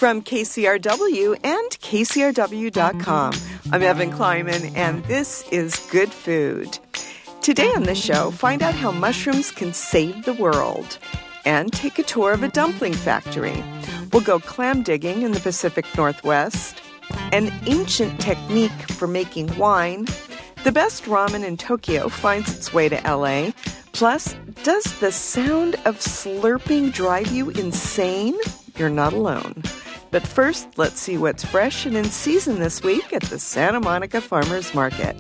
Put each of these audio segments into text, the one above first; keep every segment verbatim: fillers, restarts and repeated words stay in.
From K C R W and K C R W dot com, I'm Evan Kleiman, and this is Good Food. Today on the show, find out how mushrooms can save the world and take a tour of a dumpling factory. We'll go clam digging in the Pacific Northwest, an ancient technique for making wine. The best ramen in Tokyo finds its way to L A. Plus, does the sound of slurping drive you insane? You're not alone. But first, let's see what's fresh and in season this week at the Santa Monica Farmers Market.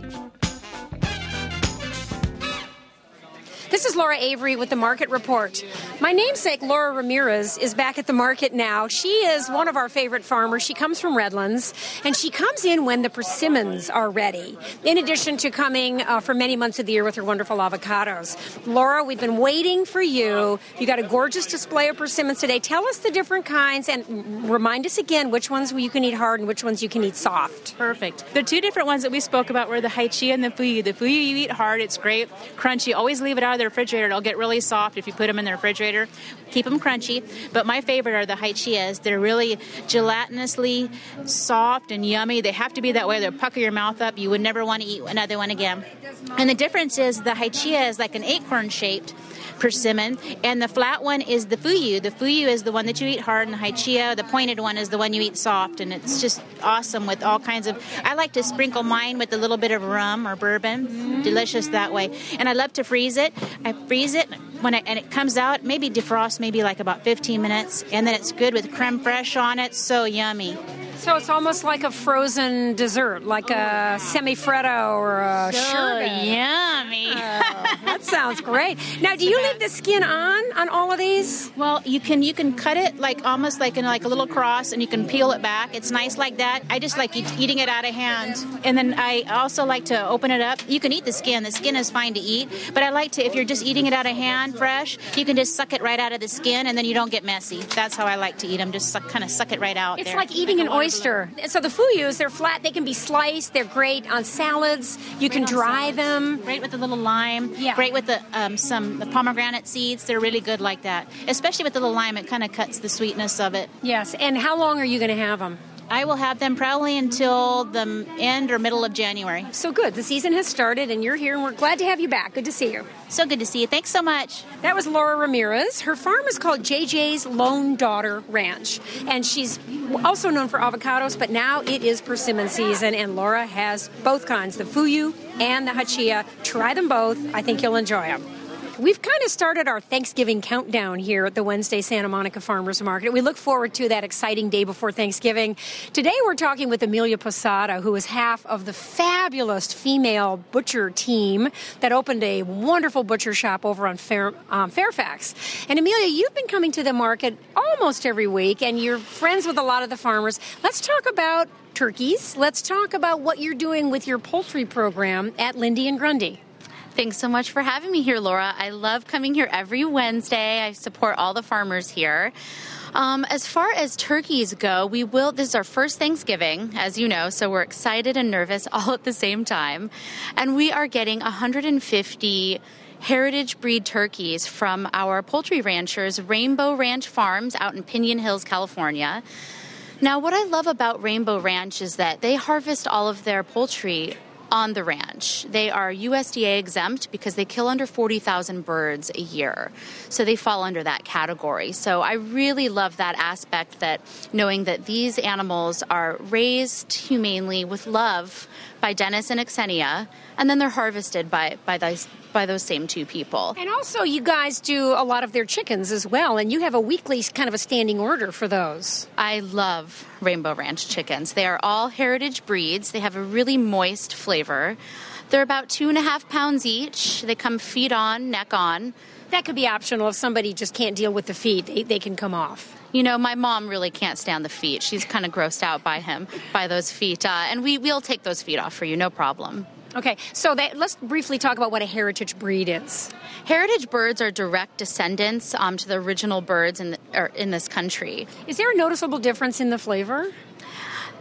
This is Laura Avery with the Market Report. My namesake, Laura Ramirez, is back at the market now. She is one of our favorite farmers. She comes from Redlands, and she comes in when the persimmons are ready, in addition to coming uh, for many months of the year with her wonderful avocados. Laura, we've been waiting for you. You got a gorgeous display of persimmons today. Tell us the different kinds, and remind us again which ones you can eat hard and which ones you can eat soft. Perfect. The two different ones that we spoke about were the Haichia and the Fuyu. The Fuyu you eat hard. It's great, crunchy. Always leave it out of the refrigerator. It'll get really soft if you put them in the refrigerator. Keep them crunchy. But my favorite are the Haichias. They're really gelatinously soft and yummy. They have to be that way. They'll pucker your mouth up. You would never want to eat another one again. And the difference is the Haichia is like an acorn-shaped persimmon, and the flat one is the Fuyu. The Fuyu is the one that you eat hard, and the Haichia, the pointed one, is the one you eat soft, and it's just awesome with all kinds of... I like to sprinkle mine with a little bit of rum or bourbon. Mm-hmm. Delicious that way. And I love to freeze it. I freeze it, when I, and it comes out, maybe defrost maybe like about fifteen minutes, and then it's good with creme fraiche on it. So yummy. So it's almost like a frozen dessert, like a semifreddo or a so sherbet. Yummy. Oh, that sounds great. Now, do you leave the skin on on all of these? Well, you can you can cut it like almost like in like a little cross, and you can peel it back. It's nice like that. I just like eat, eating it out of hand, and then I also like to open it up. You can eat the skin. The skin is fine to eat, but I like to, if you're just eating it out of hand, fresh, you can just suck it right out of the skin, and then you don't get messy. That's how I like to eat them. Just suck, kind of suck it right out. It's there. like eating an oyster. So the Fuyus, they're flat. They can be sliced. They're great on salads. You can dry them. Great with a little lime. Yeah. Great with the um, some the pomegranate seeds. They're really good like that. Especially with the little lime, it kind of cuts the sweetness of it. Yes. And how long are you going to have them? I will have them probably until the end or middle of January. So good. The season has started, and you're here, and we're glad to have you back. Good to see you. So good to see you. Thanks so much. That was Laura Ramirez. Her farm is called J J's Lone Daughter Ranch, and she's also known for avocados, but now it is persimmon season, and Laura has both kinds, the Fuyu and the Haichia. Try them both. I think you'll enjoy them. We've kind of started our Thanksgiving countdown here at the Wednesday Santa Monica Farmers Market. We look forward to that exciting day before Thanksgiving. Today we're talking with Amelia Posada, who is half of the fabulous female butcher team that opened a wonderful butcher shop over on Fair, um, Fairfax. And Amelia, you've been coming to the market almost every week, and you're friends with a lot of the farmers. Let's talk about turkeys. Let's talk about what you're doing with your poultry program at Lindy and Grundy. Thanks so much for having me here, Laura. I love coming here every Wednesday. I support all the farmers here. Um, as far as turkeys go, we will, this is our first Thanksgiving, as you know, so we're excited and nervous all at the same time. And we are getting one hundred fifty heritage breed turkeys from our poultry ranchers, Rainbow Ranch Farms, out in Pinion Hills, California. Now, what I love about Rainbow Ranch is that they harvest all of their poultry on the ranch. They are U S D A exempt because they kill under forty thousand birds a year. So they fall under that category. So I really love that aspect, that knowing that these animals are raised humanely with love by Dennis and Xenia, and then they're harvested by, by those by those same two people. And also, you guys do a lot of their chickens as well, and you have a weekly kind of a standing order for those. I love Rainbow Ranch chickens. They are all heritage breeds. They have a really moist flavor. They're about two and a half pounds each. They come feet on, neck on. That could be optional if somebody just can't deal with the feet. They, they can come off. You know, my mom really can't stand the feet. She's kind of grossed out by him, by those feet. Uh, and we, we'll take those feet off for you, no problem. Okay, so that, let's briefly talk about what a heritage breed is. Heritage birds are direct descendants um, to the original birds in, the, or in this country. Is there a noticeable difference in the flavor?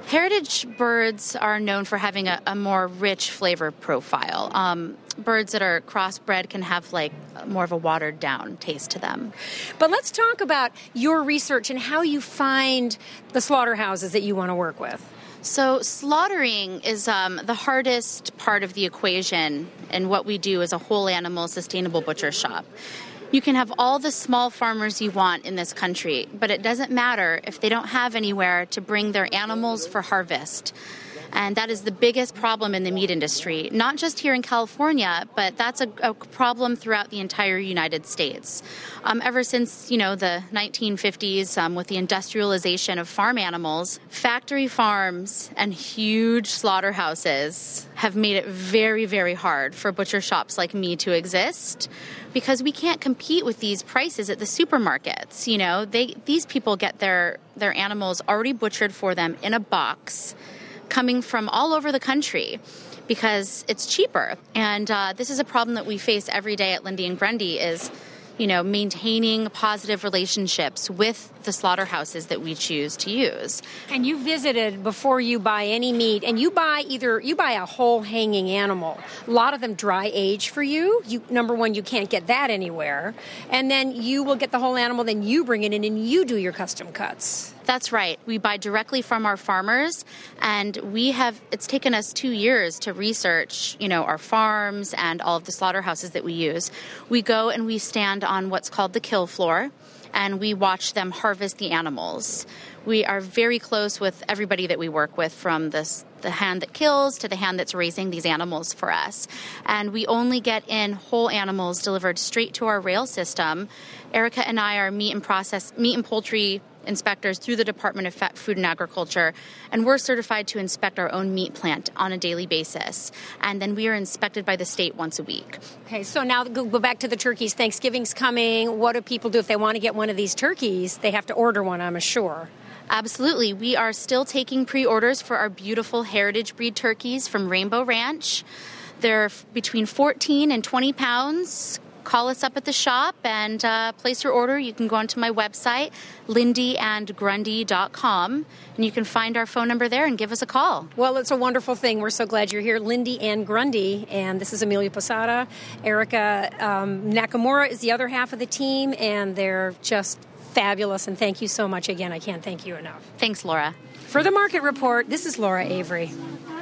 Heritage birds are known for having a, a more rich flavor profile. Um, birds that are crossbred can have like more of a watered down taste to them. But let's talk about your research and how you find the slaughterhouses that you want to work with. So slaughtering is um, the hardest part of the equation in what we do as a whole animal sustainable butcher shop. You can have all the small farmers you want in this country, but it doesn't matter if they don't have anywhere to bring their animals for harvest. And that is the biggest problem in the meat industry, not just here in California, but that's a, a problem throughout the entire United States. Um, ever since, you know, the nineteen fifties, um, with the industrialization of farm animals, factory farms and huge slaughterhouses have made it very, very hard for butcher shops like me to exist, because we can't compete with these prices at the supermarkets. You know, they these people get their, their animals already butchered for them in a box, coming from all over the country because it's cheaper. And uh, this is a problem that we face every day at Lindy and Grundy is, you know, maintaining positive relationships with the slaughterhouses that we choose to use. And you visited before you buy any meat, and you buy either, you buy a whole hanging animal. A lot of them dry age for you. You number one, you can't get that anywhere. And then you will get the whole animal, then you bring it in and you do your custom cuts. That's right. We buy directly from our farmers, and we have, it's taken us two years to research, you know, our farms and all of the slaughterhouses that we use. We go and we stand on what's called the kill floor, and we watch them harvest the animals. We are very close with everybody that we work with, from this, the hand that kills to the hand that's raising these animals for us. And we only get in whole animals delivered straight to our rail system. Erica and I are meat and process, meat and poultry inspectors through the Department of Food and Agriculture, and we're certified to inspect our own meat plant on a daily basis. And then we are inspected by the state once a week. Okay, so now go back to the turkeys. Thanksgiving's coming. What do people do if they want to get one of these turkeys? They have to order one, I'm sure. Absolutely. We are still taking pre-orders for our beautiful heritage breed turkeys from Rainbow Ranch. They're between fourteen and twenty pounds. Call us up at the shop and uh, place your order. You can go onto my website, lindy and grundy dot com, and you can find our phone number there and give us a call. Well, it's a wonderful thing. We're so glad you're here. Lindy and Grundy, and this is Amelia Posada. Erica um, Nakamura is the other half of the team, and they're just fabulous, and thank you so much again. I can't thank you enough. Thanks, Laura. For the Market Report, this is Laura Avery.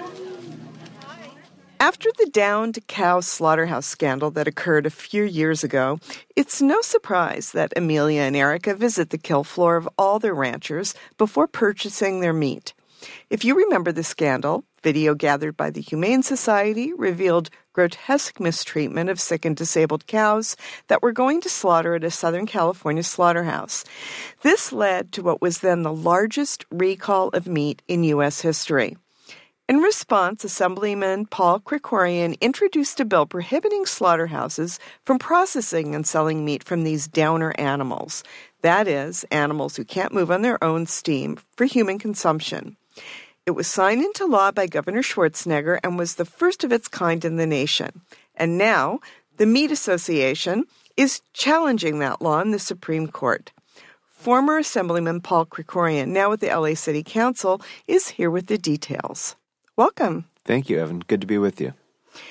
After the downed cow slaughterhouse scandal that occurred a few years ago, it's no surprise that Amelia and Erica visit the kill floor of all their ranchers before purchasing their meat. If you remember the scandal, video gathered by the Humane Society revealed grotesque mistreatment of sick and disabled cows that were going to slaughter at a Southern California slaughterhouse. This led to what was then the largest recall of meat in U S history. In response, Assemblyman Paul Krikorian introduced a bill prohibiting slaughterhouses from processing and selling meat from these downer animals. That is, animals who can't move on their own steam for human consumption. It was signed into law by Governor Schwarzenegger and was the first of its kind in the nation. And now, the Meat Association is challenging that law in the Supreme Court. Former Assemblyman Paul Krikorian, now with the L A City Council, is here with the details. Welcome. Thank you, Evan. Good to be with you.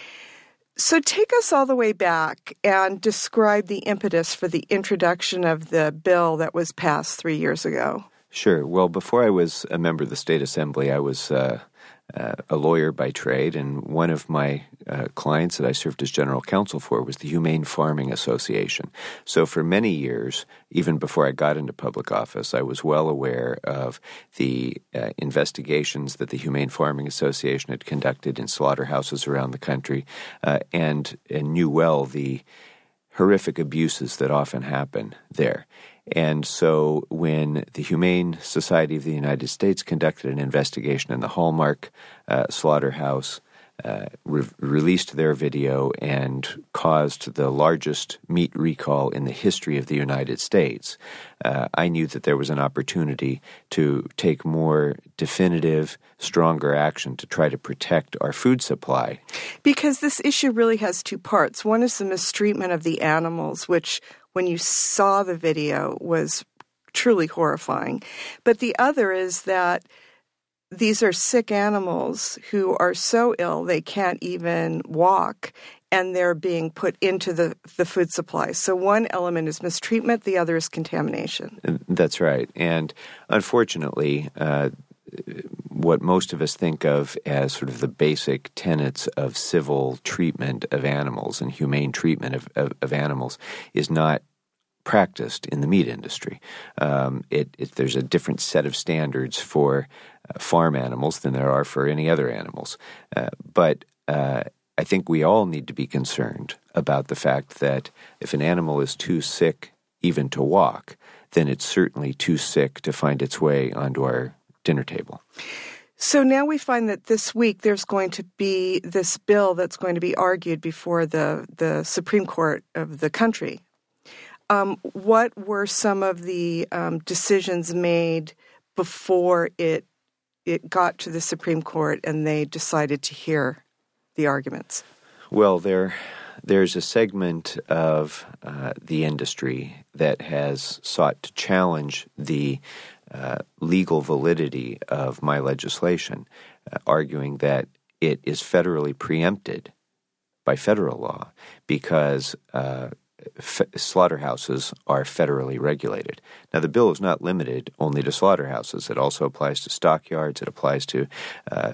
So take us all the way back and describe the impetus for the introduction of the bill that was passed three years ago. Sure. Well, before I was a member of the State Assembly, I was uh, uh, a lawyer by trade, and one of my uh, clients that I served as general counsel for was the Humane Farming Association. So for many years, even before I got into public office, I was well aware of the uh, investigations that the Humane Farming Association had conducted in slaughterhouses around the country, uh, and, and knew well the horrific abuses that often happen there. And so when the Humane Society of the United States conducted an investigation in the Hallmark uh, slaughterhouse, uh, re- released their video, and caused the largest meat recall in the history of the United States, uh, I knew that there was an opportunity to take more definitive, stronger action to try to protect our food supply. Because this issue really has two parts. One is the mistreatment of the animals, which when you saw the video was truly horrifying. But the other is that these are sick animals who are so ill they can't even walk, and they're being put into the, the food supply. So one element is mistreatment, the other is contamination. That's right. And unfortunately, uh, what most of us think of as sort of the basic tenets of civil treatment of animals and humane treatment of, of, of animals is not practiced in the meat industry. Um, it, it, there's a different set of standards for uh, farm animals than there are for any other animals. Uh, but uh, I think we all need to be concerned about the fact that if an animal is too sick even to walk, then it's certainly too sick to find its way onto our dinner table. So now we find that this week there's going to be this bill that's going to be argued before the, the Supreme Court of the country. Um, what were some of the um, decisions made before it it got to the Supreme Court and they decided to hear the arguments? Well, there there's a segment of uh, the industry that has sought to challenge the uh, legal validity of my legislation, uh, arguing that it is federally preempted by federal law because uh, f- slaughterhouses are federally regulated. Now, the bill is not limited only to slaughterhouses. It also applies to stockyards. It applies to uh,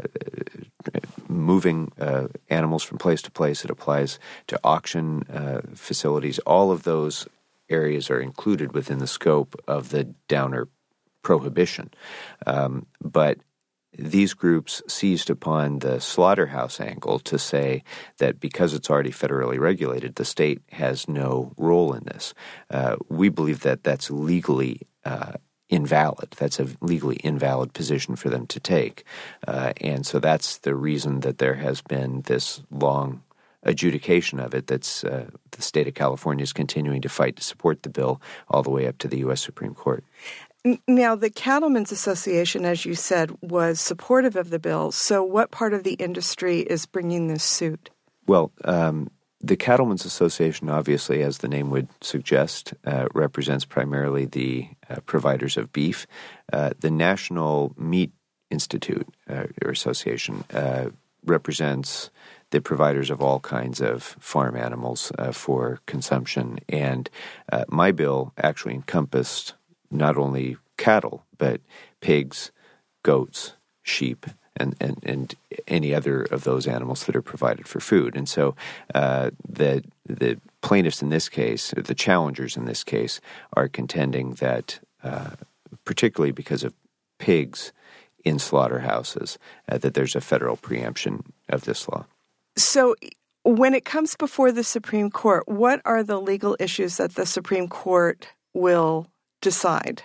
moving uh, animals from place to place. It applies to auction uh, facilities. All of those areas are included within the scope of the Downer prohibition. Um, but these groups seized upon the slaughterhouse angle to say that because it's already federally regulated, the state has no role in this. Uh, we believe that that's legally uh, invalid. That's a legally invalid position for them to take. Uh, and so that's the reason that there has been this long adjudication of it that's uh, the state of California is continuing to fight to support the bill all the way up to the U S Supreme Court. Now, the Cattlemen's Association, as you said, was supportive of the bill. So what part of the industry is bringing this suit? Well, um, the Cattlemen's Association, obviously, as the name would suggest, uh, represents primarily the uh, providers of beef. Uh, the National Meat Institute uh, or Association uh, represents the providers of all kinds of farm animals uh, for consumption. And uh, my bill actually encompassed not only cattle, but pigs, goats, sheep, and, and, and any other of those animals that are provided for food. And so uh, the the plaintiffs in this case, or the challengers in this case, are contending that, uh, particularly because of pigs in slaughterhouses, uh, that there's a federal preemption of this law. So when it comes before the Supreme Court, what are the legal issues that the Supreme Court will decide?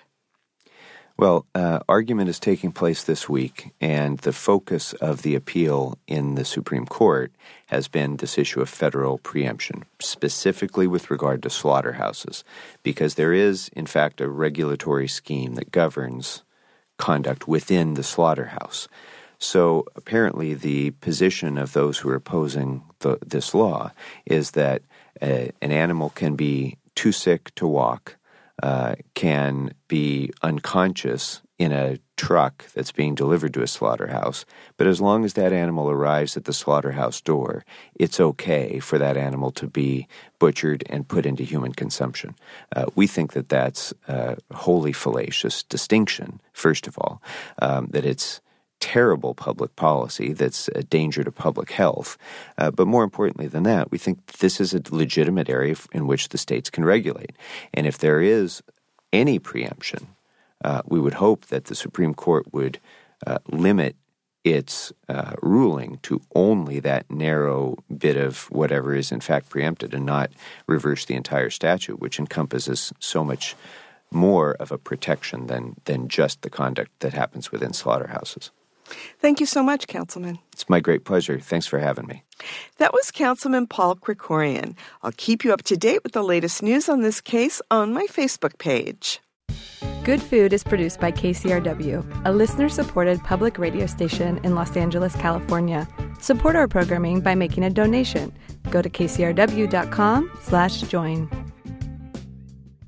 Well, uh, argument is taking place this week, and the focus of the appeal in the Supreme Court has been this issue of federal preemption, specifically with regard to slaughterhouses, because there is, in fact, a regulatory scheme that governs conduct within the slaughterhouse. So apparently the position of those who are opposing the, this law is that uh, an animal can be too sick to walk, Uh, can be unconscious in a truck that's being delivered to a slaughterhouse, but as long as that animal arrives at the slaughterhouse door, it's okay for that animal to be butchered and put into human consumption. Uh, we think that that's a wholly fallacious distinction, first of all, um, that it's terrible public policy that's a danger to public health. Uh, but more importantly than that, we think this is a legitimate area in which the states can regulate. And if there is any preemption, uh, we would hope that the Supreme Court would uh, limit its uh, ruling to only that narrow bit of whatever is in fact preempted and not reverse the entire statute, which encompasses so much more of a protection than, than just the conduct that happens within slaughterhouses. Thank you so much, Councilman. It's my great pleasure. Thanks for having me. That was Councilman Paul Krikorian. I'll keep you up to date with the latest news on this case on my Facebook page. Good Food is produced by K C R W, a listener-supported public radio station in Los Angeles, California. Support our programming by making a donation. Go to kcrw.com slash join.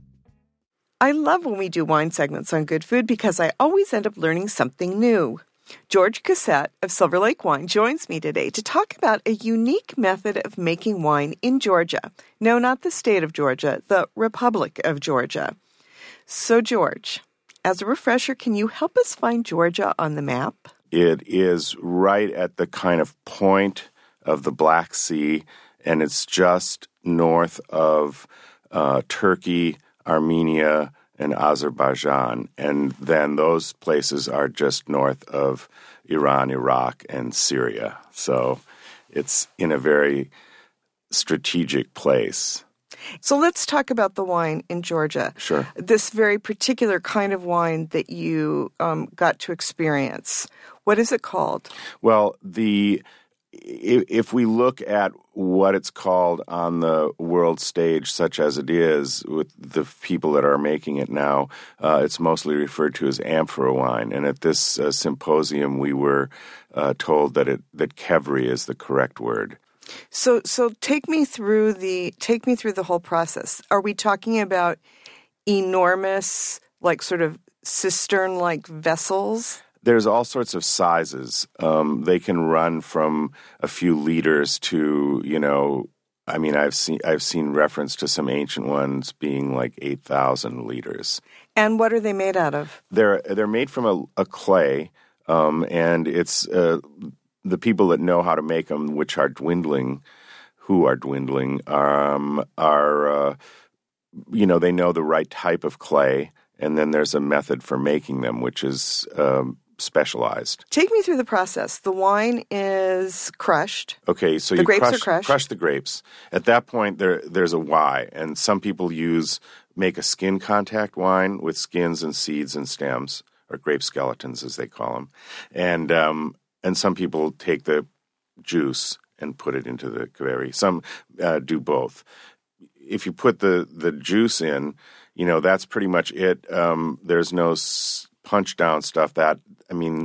I love when we do wine segments on Good Food because I always end up learning something new. George Cassette of Silver Lake Wine joins me today to talk about a unique method of making wine in Georgia. No, not the state of Georgia, the Republic of Georgia. So, George, as a refresher, can you help us find Georgia on the map? It is right at the kind of point of the Black Sea, and it's just north of uh, Turkey, Armenia, and Azerbaijan. And then those places are just north of Iran, Iraq, and Syria. So it's in a very strategic place. So let's talk about the wine in Georgia. Sure. This very particular kind of wine that you um, got to experience. What is it called? Well, the if we look at what it's called on the world stage, such as it is, with the people that are making it now, uh, it's mostly referred to as amphora wine. And at this uh, symposium, we were uh, told that it that Kevri is the correct word. So, so take me through the take me through the whole process. Are we talking about enormous, like sort of cistern-like vessels? There's all sorts of sizes. Um, they can run from a few liters to, you know, I mean, I've seen I've seen reference to some ancient ones being like eight thousand liters. And what are they made out of? They're they're made from a, a clay, um, and it's uh, the people that know how to make them, which are dwindling, who are dwindling, um, are uh, you know, they know the right type of clay, and then there's a method for making them, which is um, specialized. Take me through the process. The wine is crushed. Okay, so the you grapes crush, are crushed. crush the grapes. At that point, there there's a why, and some people use make a skin contact wine with skins and seeds and stems, or grape skeletons as they call them, and um, and some people take the juice and put it into the Kevri. Some uh, do both. If you put the the juice in, you know that's pretty much it. Um, there's no s- punch down stuff that. I mean,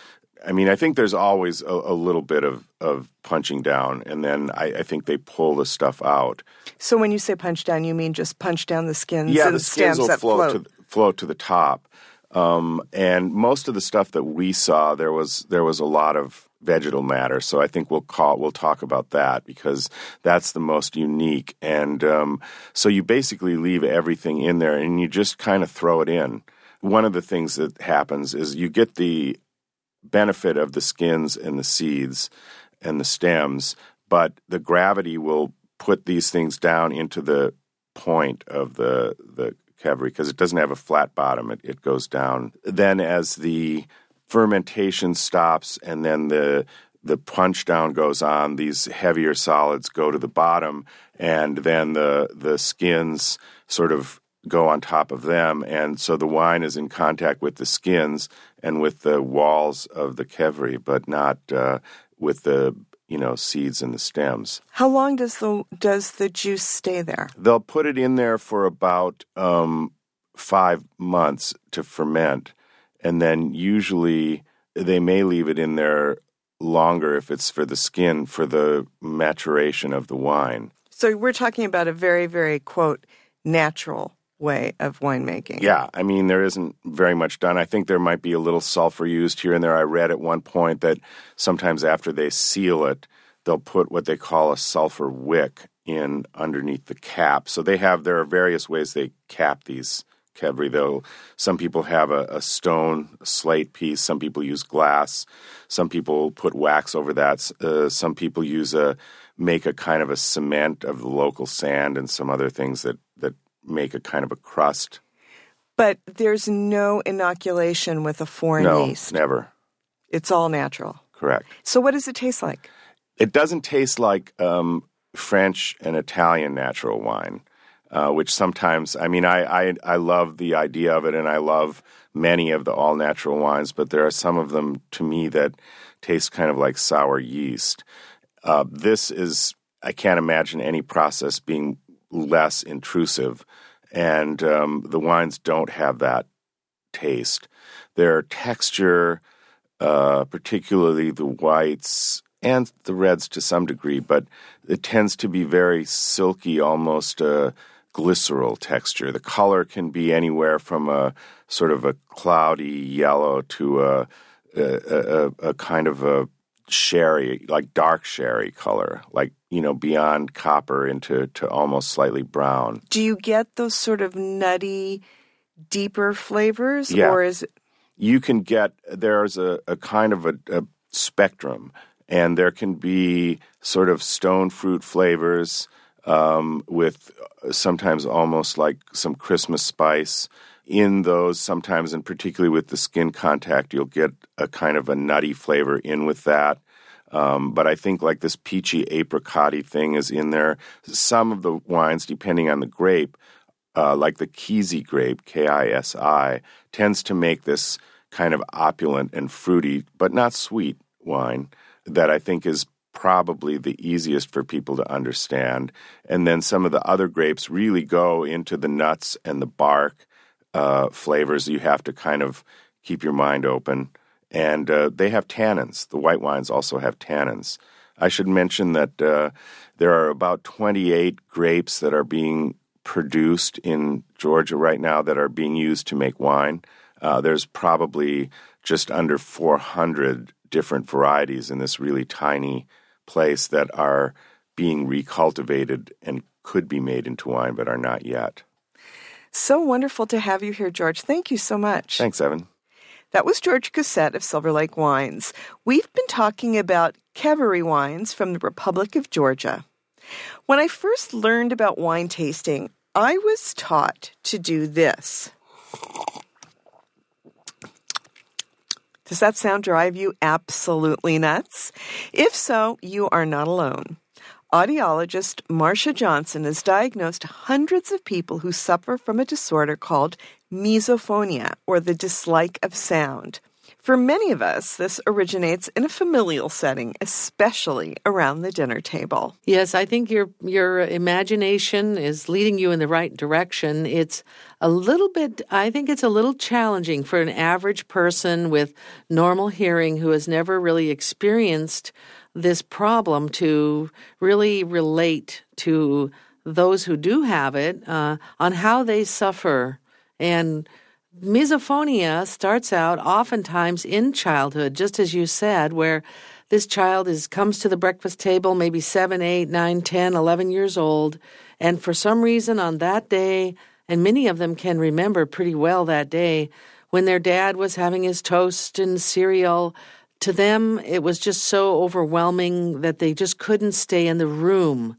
I mean, I think there's always a, a little bit of, of punching down, and then I, I think they pull the stuff out. So when you say punch down, you mean just punch down the skins yeah, and the skins stems will that float, float? To, float to the top. Um, and most of the stuff that we saw, there was there was a lot of vegetal matter. So I think we'll call we'll talk about that because that's the most unique. And um, so you basically leave everything in there, and you just kind of throw it in. One of the things that happens is you get the benefit of the skins and the seeds and the stems, but the gravity will put these things down into the point of the the Kevri because it doesn't have a flat bottom. It, it goes down. Then as the fermentation stops and then the the punch down goes on, these heavier solids go to the bottom, and then the the skins sort of go on top of them, and so the wine is in contact with the skins and with the walls of the Kevri, but not uh, with the you know seeds and the stems. How long does the does the juice stay there? They'll put it in there for about um, five months to ferment, and then usually they may leave it in there longer if it's for the skin for the maturation of the wine. So we're talking about a very, very quote natural way of winemaking. Yeah, I mean, there isn't very much done. I think there might be a little sulfur used here and there. I read at one point that sometimes after they seal it, they'll put what they call a sulfur wick in underneath the cap. So they have, there are various ways they cap these Kevri. They'll, some people have a, a stone, a slate piece. Some people use glass. Some people put wax over that. Uh, some people use a, make a kind of a cement of the local sand and some other things that, that make a kind of a crust. But there's no inoculation with a foreign no, yeast. No, never. It's all natural. Correct. So what does it taste like? It doesn't taste like um, French and Italian natural wine, uh, which sometimes, I mean, I, I, I love the idea of it, and I love many of the all-natural wines, but there are some of them, to me, that taste kind of like sour yeast. Uh, this is, I can't imagine any process being less intrusive, and um, the wines don't have that taste. Their texture, uh, particularly the whites and the reds to some degree, but it tends to be very silky, almost a glycerol texture. The color can be anywhere from a sort of a cloudy yellow to a a, a, a kind of a sherry, like dark sherry color, like, you know, beyond copper into to almost slightly brown. Do you get those sort of nutty, deeper flavors? Yeah. Or is it... You can get, there's a, a kind of a, a spectrum, and there can be sort of stone fruit flavors um, with sometimes almost like some Christmas spice. In those, sometimes, and particularly with the skin contact, you'll get a kind of a nutty flavor in with that. Um, but I think like this peachy apricot-y thing is in there. Some of the wines, depending on the grape, uh, like the Kisi grape, K I S I, tends to make this kind of opulent and fruity, but not sweet wine that I think is probably the easiest for people to understand. And then some of the other grapes really go into the nuts and the bark uh, flavors. You have to kind of keep your mind open. And uh, they have tannins. The white wines also have tannins. I should mention that uh, there are about twenty-eight grapes that are being produced in Georgia right now that are being used to make wine. Uh, there's probably just under four hundred different varieties in this really tiny place that are being recultivated and could be made into wine but are not yet. So wonderful to have you here, George. Thank you so much. Thanks, Evan. That was George Gossett of Silver Lake Wines. We've been talking about Qvevri wines from the Republic of Georgia. When I first learned about wine tasting, I was taught to do this. Does that sound drive you absolutely nuts? If so, you are not alone. Audiologist Marcia Johnson has diagnosed hundreds of people who suffer from a disorder called misophonia, or the dislike of sound. For many of us, this originates in a familial setting, especially around the dinner table. Yes, I think your your imagination is leading you in the right direction. It's a little bit, I think it's a little challenging for an average person with normal hearing who has never really experienced this problem to really relate to those who do have it uh, on how they suffer. And misophonia starts out oftentimes in childhood, just as you said, where this child is comes to the breakfast table maybe seven, eight, nine, ten, eleven years old, and for some reason on that day, and many of them can remember pretty well that day, when their dad was having his toast and cereal, to them it was just so overwhelming that they just couldn't stay in the room.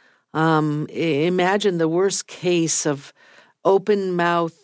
Um, imagine the worst case of open mouth,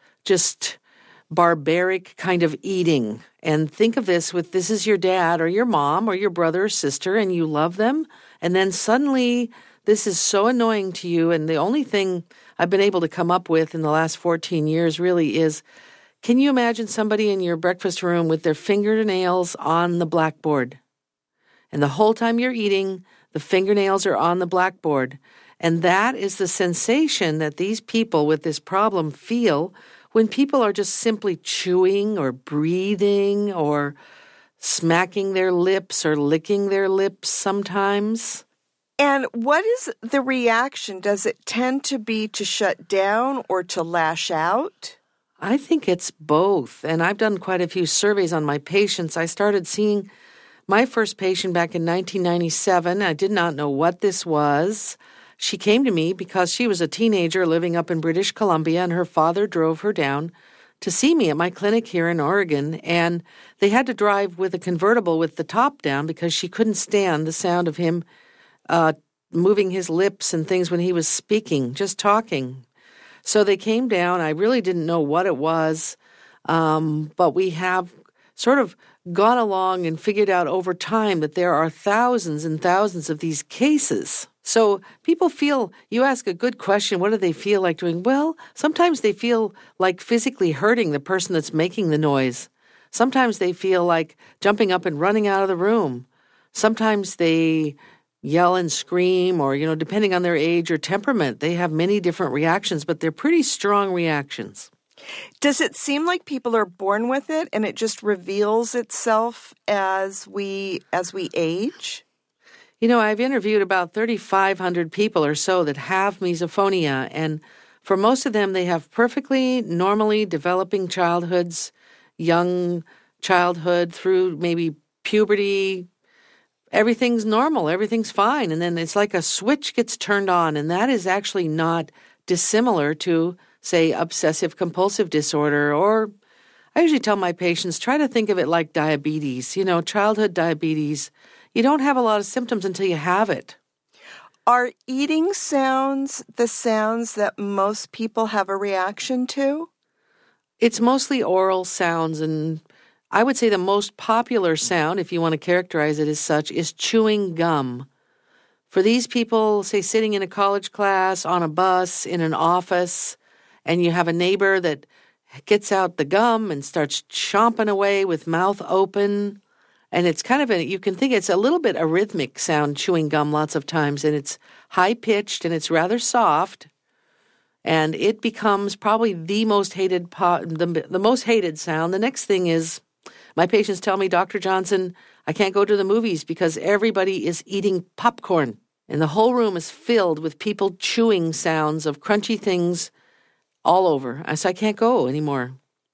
just barbaric kind of eating. And think of this with this is your dad or your mom or your brother or sister and you love them. And then suddenly this is so annoying to you. And the only thing I've been able to come up with in the last fourteen years really is, can you imagine somebody in your breakfast room with their fingernails on the blackboard? And the whole time you're eating, the fingernails are on the blackboard. And that is the sensation that these people with this problem feel when people are just simply chewing or breathing or smacking their lips or licking their lips sometimes. And what is the reaction? Does it tend to be to shut down or to lash out? I think it's both. And I've done quite a few surveys on my patients. I started seeing my first patient back in nineteen ninety-seven. I did not know what this was. She came to me because she was a teenager living up in British Columbia, and her father drove her down to see me at my clinic here in Oregon. And they had to drive with a convertible with the top down because she couldn't stand the sound of him uh, moving his lips and things when he was speaking, just talking. So they came down. I really didn't know what it was, um, but we have sort of gone along and figured out over time that there are thousands and thousands of these cases. So people feel, you ask a good question, what do they feel like doing? Well, sometimes they feel like physically hurting the person that's making the noise. Sometimes they feel like jumping up and running out of the room. Sometimes they yell and scream, or, you know, depending on their age or temperament, they have many different reactions, but they're pretty strong reactions. Does it seem like people are born with it and it just reveals itself as we as we age? You know, I've interviewed about thirty-five hundred people or so that have misophonia, and for most of them, they have perfectly normally developing childhoods, young childhood through maybe puberty, everything's normal, everything's fine. And then it's like a switch gets turned on, and that is actually not dissimilar to, say, obsessive compulsive disorder. Or I usually tell my patients, try to think of it like diabetes. You know, childhood diabetes, you don't have a lot of symptoms until you have it. Are eating sounds the sounds that most people have a reaction to? It's mostly oral sounds, and I would say the most popular sound, if you want to characterize it as such, is chewing gum. For these people, say sitting in a college class, on a bus, in an office, and you have a neighbor that gets out the gum and starts chomping away with mouth open, and it's kind of a, you can think it's a little bit a rhythmic sound, chewing gum lots of times, and it's high-pitched and it's rather soft, and it becomes probably the most hated po- the, the most hated sound. The next thing is, my patients tell me, Doctor Johnson, I can't go to the movies because everybody is eating popcorn, and the whole room is filled with people chewing sounds of crunchy things all over. I said, I can't go anymore.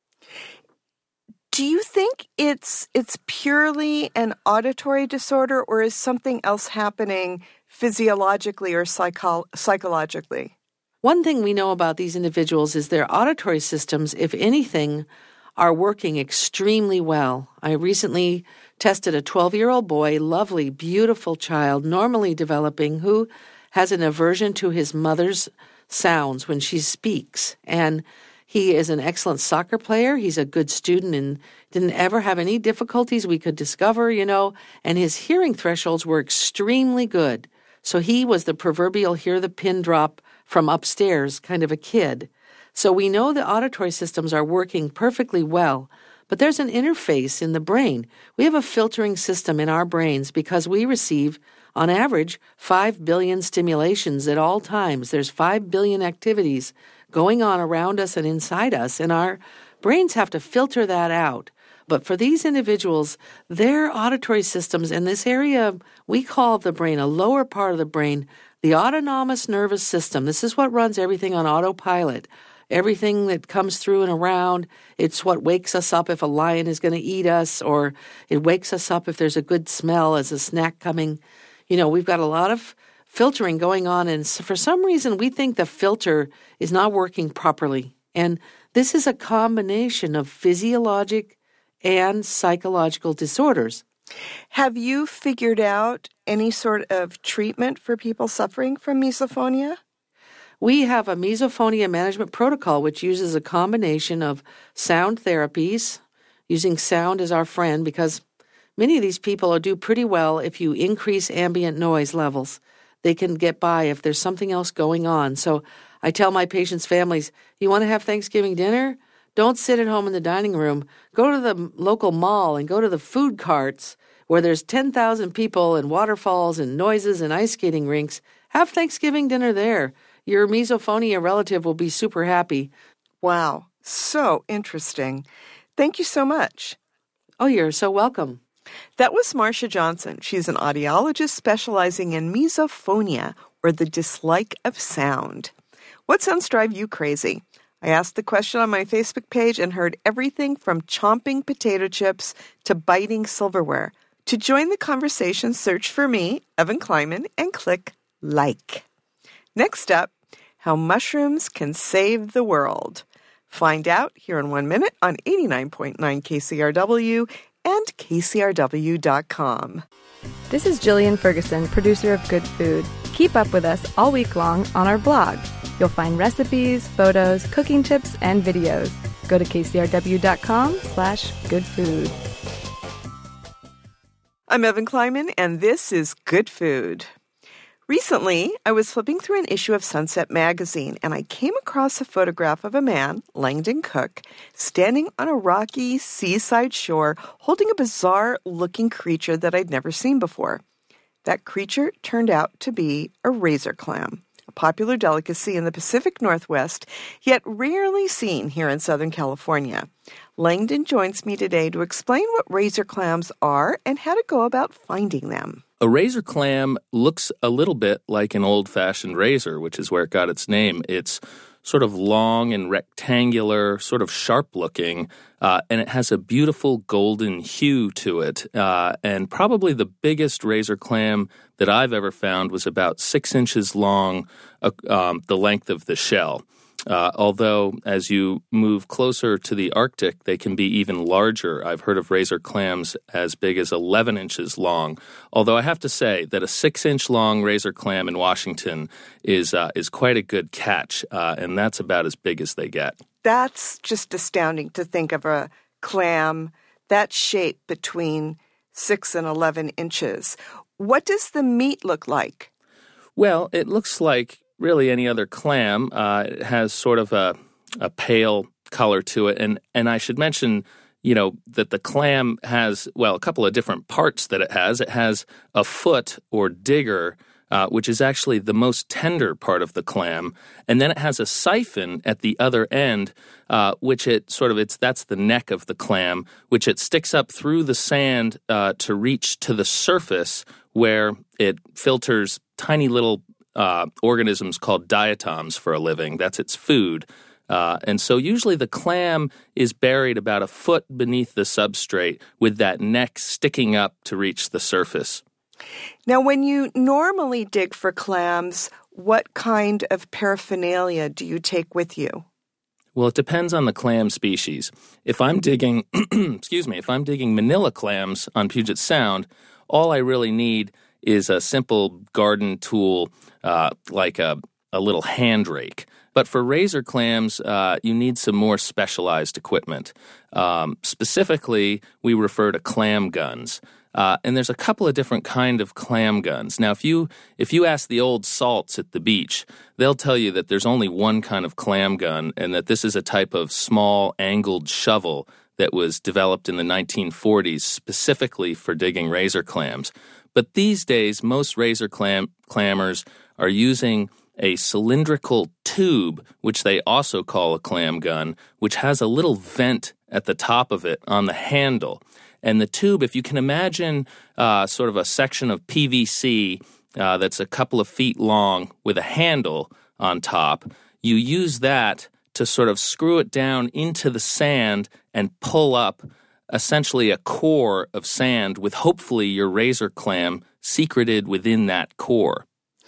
Do you think it's it's purely an auditory disorder, or is something else happening physiologically or psycho- psychologically? One thing we know about these individuals is their auditory systems, if anything, are working extremely well. I recently tested a twelve-year-old boy, lovely, beautiful child, normally developing, who has an aversion to his mother's sounds when she speaks. And he is an excellent soccer player. He's a good student and didn't ever have any difficulties we could discover, you know, and his hearing thresholds were extremely good. So he was the proverbial hear the pin drop from upstairs kind of a kid. So we know the auditory systems are working perfectly well, but there's an interface in the brain. We have a filtering system in our brains because we receive, on average, five billion stimulations at all times. There's five billion activities going on around us and inside us, and our brains have to filter that out. But for these individuals, their auditory systems in this area we call the brain, a lower part of the brain, the autonomous nervous system. This is what runs everything on autopilot. Everything that comes through and around, it's what wakes us up if a lion is going to eat us, or it wakes us up if there's a good smell as a snack coming. You know, we've got a lot of filtering going on, and for some reason we think the filter is not working properly. And this is a combination of physiologic and psychological disorders. Have you figured out any sort of treatment for people suffering from misophonia? We have a misophonia management protocol which uses a combination of sound therapies, using sound as our friend, because many of these people do pretty well if you increase ambient noise levels. They can get by if there's something else going on. So I tell my patients' families, you want to have Thanksgiving dinner? Don't sit at home in the dining room. Go to the local mall and go to the food carts where there's ten thousand people and waterfalls and noises and ice skating rinks. Have Thanksgiving dinner there. Your misophonia relative will be super happy. Wow, so interesting. Thank you so much. Oh, you're so welcome. That was Marcia Johnson. She's an audiologist specializing in misophonia, or the dislike of sound. What sounds drive you crazy? I asked the question on my Facebook page and heard everything from chomping potato chips to biting silverware. To join the conversation, search for me, Evan Kleiman, and click like. Next up, how mushrooms can save the world. Find out here in one minute on eighty-nine point nine K C R W and K C R W dot com. This is Jillian Ferguson, producer of Good Food. Keep up with us all week long on our blog. You'll find recipes, photos, cooking tips, and videos. Go to K C R W dot com slash good food. I'm Evan Kleiman, and this is Good Food. Recently, I was flipping through an issue of Sunset Magazine, and I came across a photograph of a man, Langdon Cook, standing on a rocky seaside shore holding a bizarre-looking creature that I'd never seen before. That creature turned out to be a razor clam, a popular delicacy in the Pacific Northwest, yet rarely seen here in Southern California. Langdon joins me today to explain what razor clams are and how to go about finding them. A razor clam looks a little bit like an old-fashioned razor, which is where it got its name. It's sort of long and rectangular, sort of sharp-looking, uh, and it has a beautiful golden hue to it. Uh, and probably the biggest razor clam that I've ever found was about six inches long, uh, um, the length of the shell. Uh, although, as you move closer to the Arctic, they can be even larger. I've heard of razor clams as big as eleven inches long. Although I have to say that a six-inch long razor clam in Washington is uh, is quite a good catch, uh, and that's about as big as they get. That's just astounding to think of a clam that shape between six and eleven inches. What does the meat look like? Well, it looks like really any other clam. Uh, it has sort of a, a pale color to it. And, and I should mention, you know, that the clam has, well, a couple of different parts that it has. It has a foot or digger, uh, which is actually the most tender part of the clam. And then it has a siphon at the other end, uh, which it sort of, it's that's the neck of the clam, which it sticks up through the sand uh, to reach to the surface where it filters tiny little Uh, organisms called diatoms for a living. That's its food. Uh, and so usually the clam is buried about a foot beneath the substrate with that neck sticking up to reach the surface. Now, when you normally dig for clams, what kind of paraphernalia do you take with you? Well, it depends on the clam species. If I'm digging, excuse me, if I'm digging manila clams on Puget Sound, all I really need is a simple garden tool uh, like a, a little hand rake. But for razor clams, uh, you need some more specialized equipment. Um, specifically, we refer to clam guns. Uh, and there's a couple of different kind of clam guns. Now, if you if you ask the old salts at the beach, they'll tell you that there's only one kind of clam gun and that this is a type of small angled shovel that was developed in the nineteen forties specifically for digging razor clams. But these days, most razor clam clammers are using a cylindrical tube, which they also call a clam gun, which has a little vent at the top of it on the handle. And the tube, if you can imagine uh, sort of a section of P V C uh, that's a couple of feet long with a handle on top, you use that to sort of screw it down into the sand and pull up essentially a core of sand with hopefully your razor clam secreted within that core.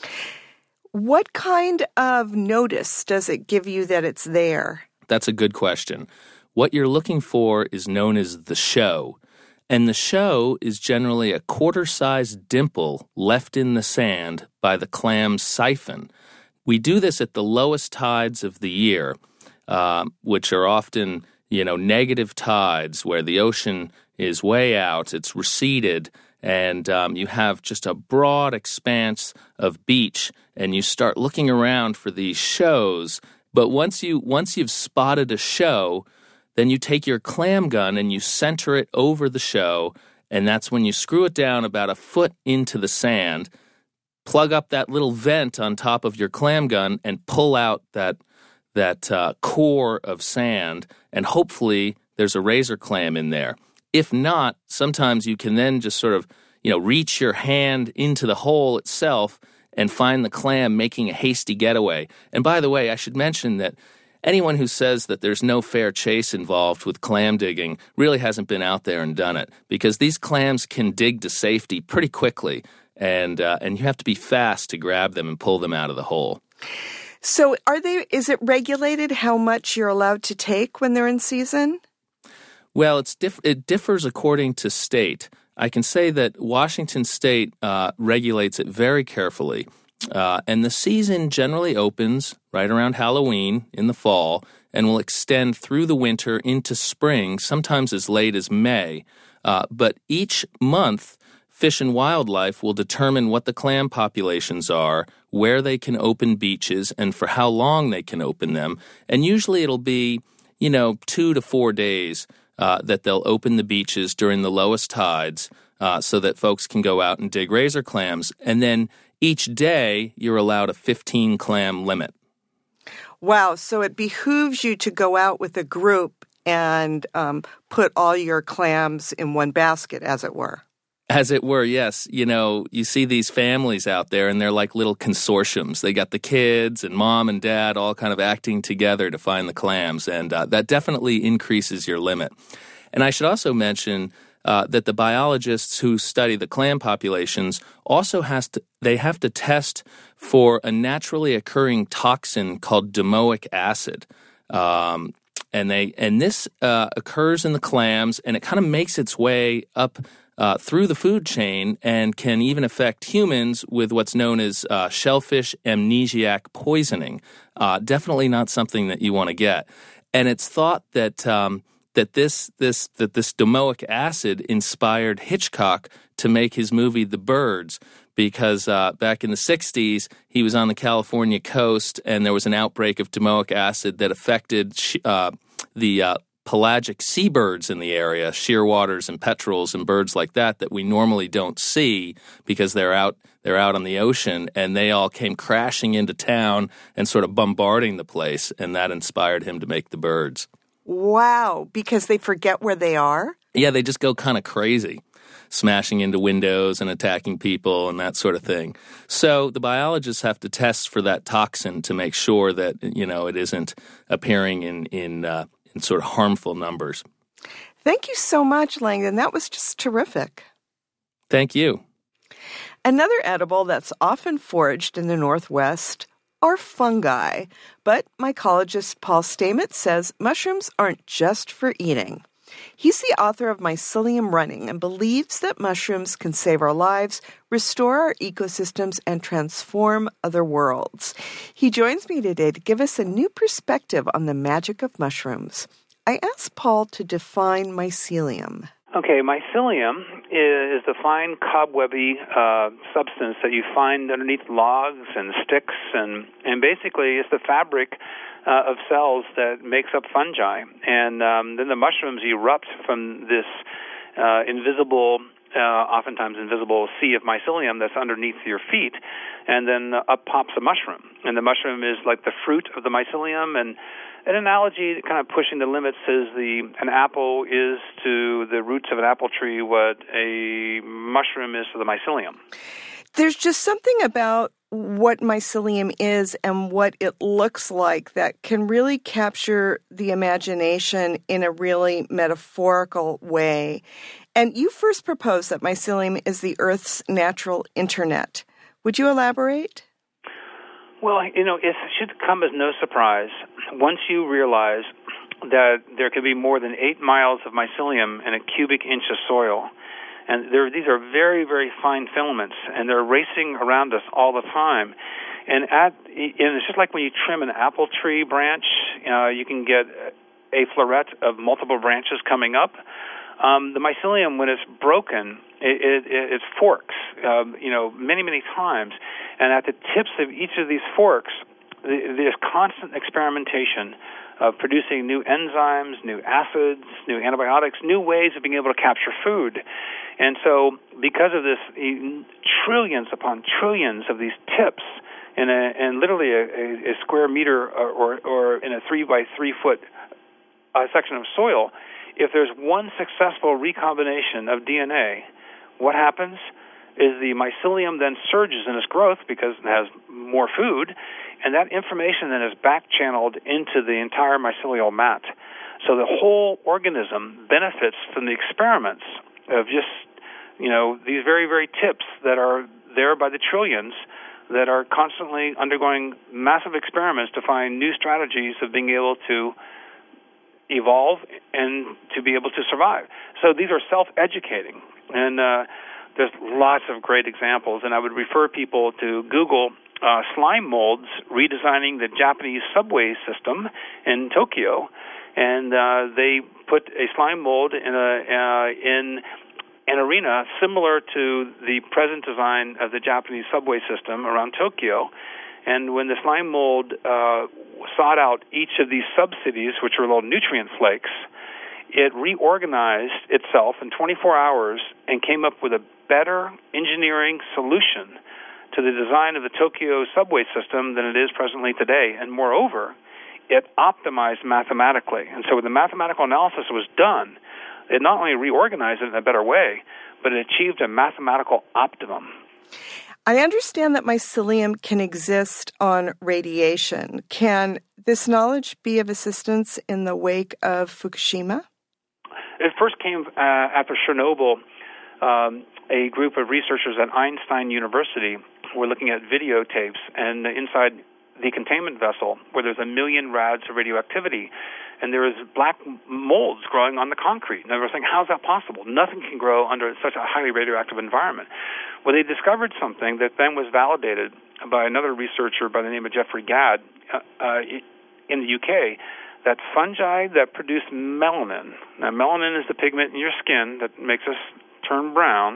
What kind of notice does it give you that it's there? That's a good question. What you're looking for is known as the show. And the show is generally a quarter-sized dimple left in the sand by the clam's siphon. We do this at the lowest tides of the year, uh, which are often, you know, negative tides where the ocean is way out, it's receded, and um, you have just a broad expanse of beach, and you start looking around for these shows. But once you once you've spotted a show, then you take your clam gun and you center it over the show, and that's when you screw it down about a foot into the sand, plug up that little vent on top of your clam gun, and pull out that that uh, core of sand, and hopefully there's a razor clam in there. If not, sometimes you can then just sort of, you know, reach your hand into the hole itself and find the clam making a hasty getaway. And by the way, I should mention that anyone who says that there's no fair chase involved with clam digging really hasn't been out there and done it, because these clams can dig to safety pretty quickly, and uh, and you have to be fast to grab them and pull them out of the hole. So are they? Is it regulated how much you're allowed to take when they're in season? Well, it's diff- it differs according to state. I can say that Washington State uh, regulates it very carefully. Uh, and the season generally opens right around Halloween in the fall and will extend through the winter into spring, sometimes as late as May. Uh, but each month, Fish and Wildlife will determine what the clam populations are, where they can open beaches, and for how long they can open them. And usually it'll be, you know, two to four days uh, that they'll open the beaches during the lowest tides uh, so that folks can go out and dig razor clams. And then each day you're allowed a fifteen clam limit. Wow, so it behooves you to go out with a group and um, put all your clams in one basket, as it were. As it were, yes. You know, you see these families out there, and they're like little consortiums. They got the kids and mom and dad all kind of acting together to find the clams, and uh, that definitely increases your limit. And I should also mention uh, that the biologists who study the clam populations also has to they have to test for a naturally occurring toxin called domoic acid. Um, and they and this uh, occurs in the clams, and it kind of makes its way up Uh, through the food chain and can even affect humans with what's known as uh, shellfish amnesiac poisoning. Uh, definitely not something that you want to get. And it's thought that um, that this this that this domoic acid inspired Hitchcock to make his movie The Birds, because uh, back in the sixties he was on the California coast and there was an outbreak of domoic acid that affected uh, the uh, pelagic seabirds in the area, shearwaters and petrels and birds like that that we normally don't see because they're out they're out on the ocean, and they all came crashing into town and sort of bombarding the place, and that inspired him to make The Birds. Wow, because they forget where they are? Yeah, they just go kind of crazy, smashing into windows and attacking people and that sort of thing. So the biologists have to test for that toxin to make sure that, you know, it isn't appearing in in uh, in sort of harmful numbers. Thank you so much, Langdon. That was just terrific. Thank you. Another edible that's often foraged in the Northwest are fungi. But mycologist Paul Stamets says mushrooms aren't just for eating. He's the author of Mycelium Running and believes that mushrooms can save our lives, restore our ecosystems, and transform other worlds. He joins me today to give us a new perspective on the magic of mushrooms. I asked Paul to define mycelium. Okay, mycelium is the fine cobwebby uh, substance that you find underneath logs and sticks, and, and basically it's the fabric uh, of cells that makes up fungi. And um, then the mushrooms erupt from this uh, invisible, uh, oftentimes invisible sea of mycelium that's underneath your feet, and then uh, up pops a mushroom. And the mushroom is like the fruit of the mycelium, and an analogy kind of pushing the limits is the an apple is to the roots of an apple tree what a mushroom is to the mycelium. There's just something about what mycelium is and what it looks like that can really capture the imagination in a really metaphorical way. And you first proposed that mycelium is the Earth's natural internet. Would you elaborate? Well, you know, it should come as no surprise once you realize that there could be more than eight miles of mycelium in a cubic inch of soil. And there, these are very, very fine filaments, and they're racing around us all the time. And, at, and it's just like when you trim an apple tree branch, uh, you can get a floret of multiple branches coming up. Um, the mycelium, when it's broken, it, it, it forks, um, you know, many, many times. And at the tips of each of these forks, there's constant experimentation of producing new enzymes, new acids, new antibiotics, new ways of being able to capture food. And so because of this, trillions upon trillions of these tips in, a, in literally a, a square meter or, or, or in a three by three foot uh, section of soil, if there's one successful recombination of D N A, what happens is the mycelium then surges in its growth because it has more food, and that information then is back-channeled into the entire mycelial mat. So the whole organism benefits from the experiments of just, you know, these very, very tips that are there by the trillions that are constantly undergoing massive experiments to find new strategies of being able to evolve and to be able to survive. So these are self-educating, and uh, there's lots of great examples, and I would refer people to Google uh, slime molds redesigning the Japanese subway system in Tokyo, and uh, they put a slime mold in a uh, in an arena similar to the present design of the Japanese subway system around Tokyo. And when the slime mold uh, sought out each of these sub-cities, which are little nutrient flakes, it reorganized itself in twenty-four hours and came up with a better engineering solution to the design of the Tokyo subway system than it is presently today. And moreover, it optimized mathematically. And so when the mathematical analysis was done, It not only reorganized it in a better way, but it achieved a mathematical optimum. I understand that mycelium can exist on radiation. Can this knowledge be of assistance in the wake of Fukushima? It first came uh, after Chernobyl. Um, a group of researchers at Einstein University were looking at videotapes, and inside the containment vessel, where there's a million rads of radioactivity, and there is black molds growing on the concrete. And they were saying, how's that possible? Nothing can grow under such a highly radioactive environment. Well, they discovered something that then was validated by another researcher by the name of Jeffrey Gadd uh, uh, in the U K, that fungi that produce melanin. Now, melanin is the pigment in your skin that makes us turn brown,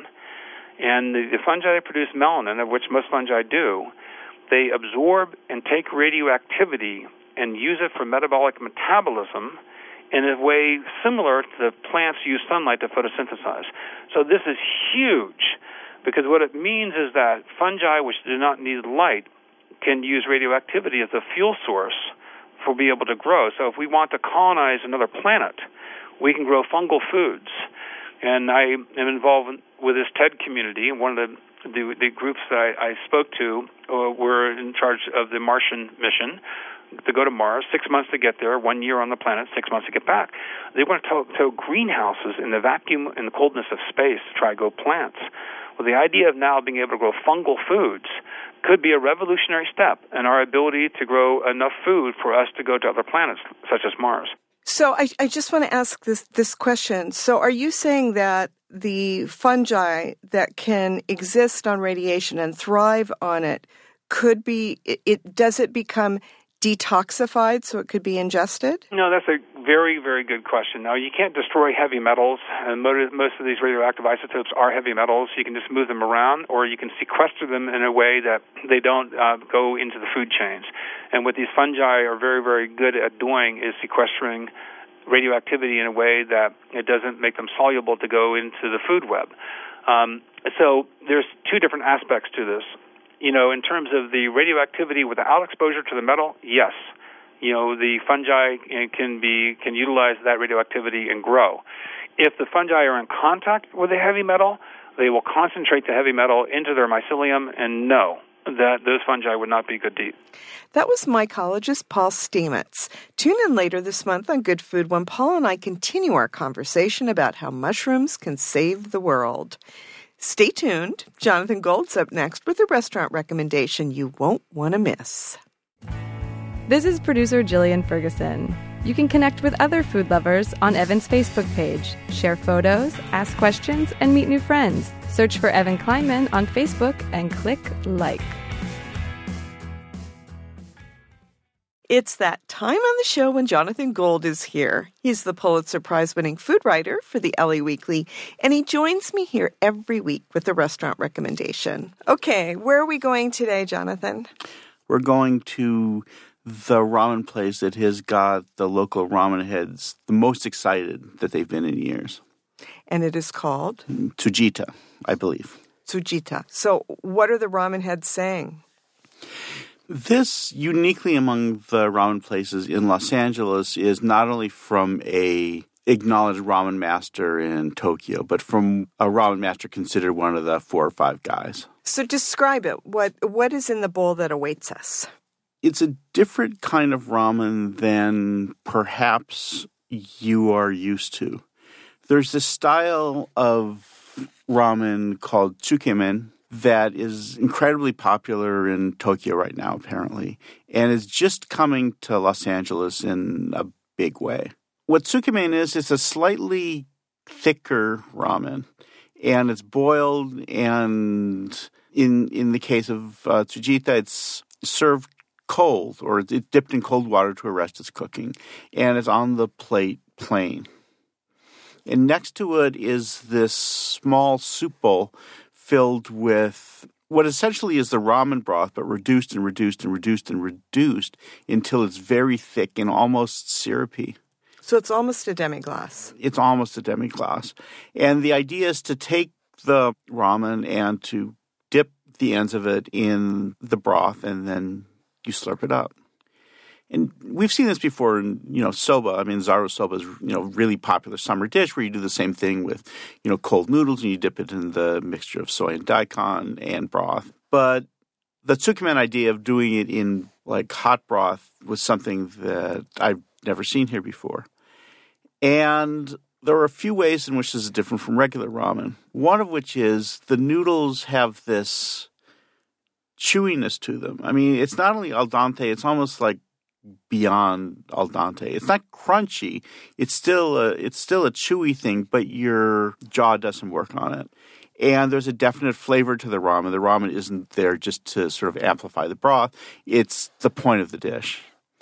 and the, the fungi that produce melanin, of which most fungi do, they absorb and take radioactivity and use it for metabolic metabolism in a way similar to the plants use sunlight to photosynthesize. So this is huge, because what it means is that fungi, which do not need light, can use radioactivity as a fuel source for being able to grow. So if we want to colonize another planet, we can grow fungal foods. And I am involved with this TED community, and one of the the, the groups that I, I spoke to uh, were in charge of the Martian mission to go to Mars, six months to get there, one year on the planet, six months to get back. They want to tow, tow greenhouses in the vacuum and the coldness of space to try to grow plants. Well, the idea of now being able to grow fungal foods could be a revolutionary step in our ability to grow enough food for us to go to other planets, such as Mars. So I, I just want to ask this, this question. So are you saying that the fungi that can exist on radiation and thrive on it could be, it, it does it become detoxified so it could be ingested? No, that's a very, very good question. Now, you can't destroy heavy metals, and most of these radioactive isotopes are heavy metals. You can just move them around, or you can sequester them in a way that they don't uh, go into the food chains. And what these fungi are very, very good at doing is sequestering radioactivity in a way that it doesn't make them soluble to go into the food web. Um, so there's two different aspects to this. You know, in terms of the radioactivity without exposure to the metal, yes. You know, the fungi can be can utilize that radioactivity and grow. If the fungi are in contact with the heavy metal, they will concentrate the heavy metal into their mycelium, and no, that those fungi would not be good to eat. That was mycologist Paul Stamets. Tune in later this month on Good Food when Paul and I continue our conversation about how mushrooms can save the world. Stay tuned. Jonathan Gold's up next with a restaurant recommendation you won't want to miss. This is producer Jillian Ferguson. You can connect with other food lovers on Evan's Facebook page, share photos, ask questions, and meet new friends. Search for Evan Kleinman on Facebook and click like. It's that time on the show when Jonathan Gold is here. He's the Pulitzer Prize-winning food writer for the L A Weekly, and he joins me here every week with a restaurant recommendation. Okay, where are we going today, Jonathan? We're going to the ramen place that has got the local ramen heads the most excited that they've been in years. And it is called? Tsujita, I believe. Tsujita. So what are the ramen heads saying? This, uniquely among the ramen places in Los Angeles, is not only from a acknowledged ramen master in Tokyo, but from a ramen master considered one of the four or five guys. So describe it. What What is in the bowl that awaits us? It's a different kind of ramen than perhaps you are used to. There's this style of ramen called tsukemen that is incredibly popular in Tokyo right now, apparently, and is just coming to Los Angeles in a big way. What tsukemen is, it's a slightly thicker ramen, and it's boiled, and in in the case of uh, Tsujita, it's served cold, or it's dipped in cold water to arrest its cooking, and it's on the plate plain. And next to it is this small soup bowl filled with what essentially is the ramen broth, but reduced and reduced and reduced and reduced until it's very thick and almost syrupy. So it's almost a demi-glace. It's almost a demi-glace. And the idea is to take the ramen and to dip the ends of it in the broth, and then you slurp it up. And we've seen this before in, you know, soba. I mean, Zaru soba is, you know, really popular summer dish where you do the same thing with, you know, cold noodles and you dip it in the mixture of soy and daikon and broth. But the tsukemen idea of doing it in, like, hot broth was something that I've never seen here before. And there are a few ways in which this is different from regular ramen. One of which is the noodles have this chewiness to them. I mean, it's not only al dente, it's almost like beyond al dente. It's not crunchy. It's still a, it's still a chewy thing, but your jaw doesn't work on it. And there's a definite flavor to the ramen. The ramen isn't there just to sort of amplify the broth. It's the point of the dish.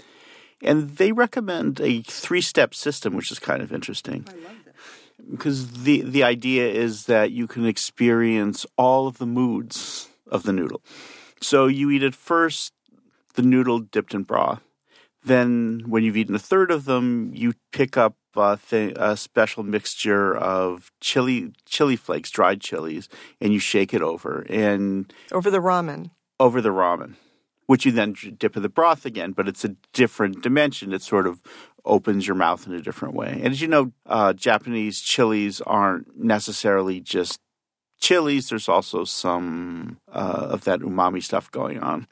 And they recommend a three-step system, which is kind of interesting. I love that. Because the, the idea is that you can experience all of the moods of the noodle. So you eat at first the noodle dipped in broth. Then when you've eaten a third of them, you pick up a, th- a special mixture of chili chili flakes, dried chilies, and you shake it over. and Over the ramen. Over the ramen, which you then dip in the broth again, but it's a different dimension. It sort of opens your mouth in a different way. And as you know, uh, Japanese chilies aren't necessarily just chilies. There's also some uh, of that umami stuff going on.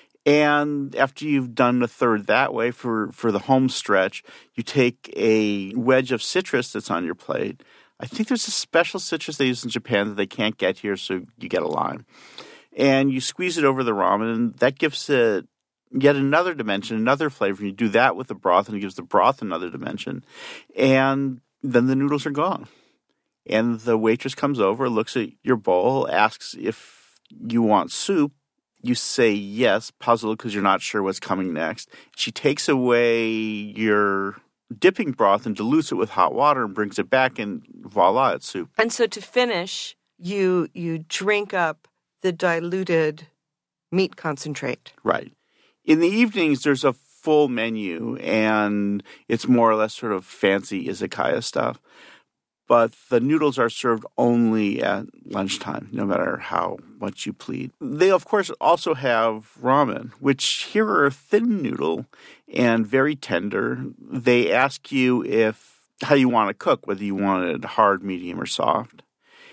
And after you've done a third that way for, for the home stretch, you take a wedge of citrus that's on your plate. I think there's a special citrus they use in Japan that they can't get here, so you get a lime. And you squeeze it over the ramen, and that gives it yet another dimension, another flavor. And you do that with the broth, and it gives the broth another dimension. And then the noodles are gone. And the waitress comes over, looks at your bowl, asks if you want soup. You say yes, puzzled because you're not sure what's coming next. She takes away your dipping broth and dilutes it with hot water and brings it back, and voila, it's soup. And so to finish, you you drink up the diluted meat concentrate. Right. In the evenings, there's a full menu, and it's more or less sort of fancy izakaya stuff. But the noodles are served only at lunchtime, no matter how much you plead. They, of course, also have ramen, which here are a thin noodle and very tender. They ask you if how you want to cook, whether you want it hard, medium, or soft.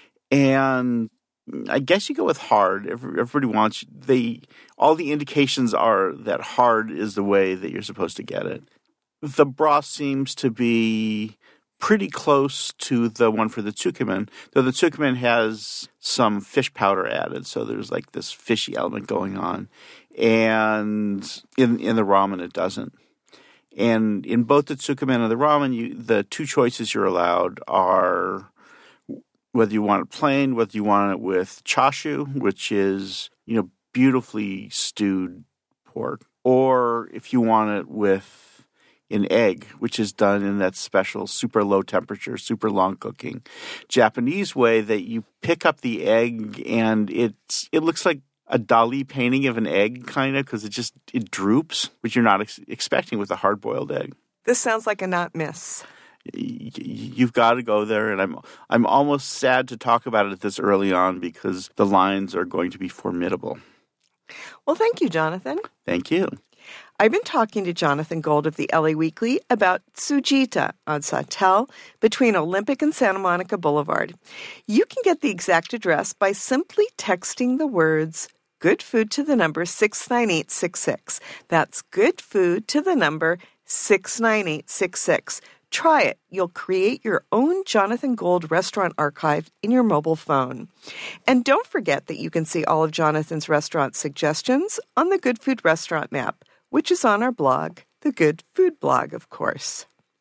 And I guess you go with hard. Everybody wants they. All the indications are that hard is the way that you're supposed to get it. The broth seems to be pretty close to the one for the tsukemen, though the tsukemen has some fish powder added, so there's like this fishy element going on. And in in the ramen, it doesn't. And in both the tsukemen and the ramen, you, the two choices you're allowed are whether you want it plain, whether you want it with chashu, which is, you know, beautifully stewed pork, or if you want it with an egg, which is done in that special super low temperature, super long cooking Japanese way that you pick up the egg and it's it looks like a Dali painting of an egg, kind of, because it just it droops, which you're not ex- expecting with a hard-boiled egg. This sounds like a not miss. Y- you've got to go there, and I'm I'm almost sad to talk about it this early on because the lines are going to be formidable. Well, thank you, Jonathan. Thank you. I've been talking to Jonathan Gold of the L A Weekly about Tsujita on Sawtelle between Olympic and Santa Monica Boulevard. You can get the exact address by simply texting the words Good Food to the number six nine eight six six. That's Good Food to the number six nine eight six six. Try it. You'll create your own Jonathan Gold restaurant archive in your mobile phone. And don't forget that you can see all of Jonathan's restaurant suggestions on the Good Food Restaurant Map, which is on our blog, the Good Food Blog, of course.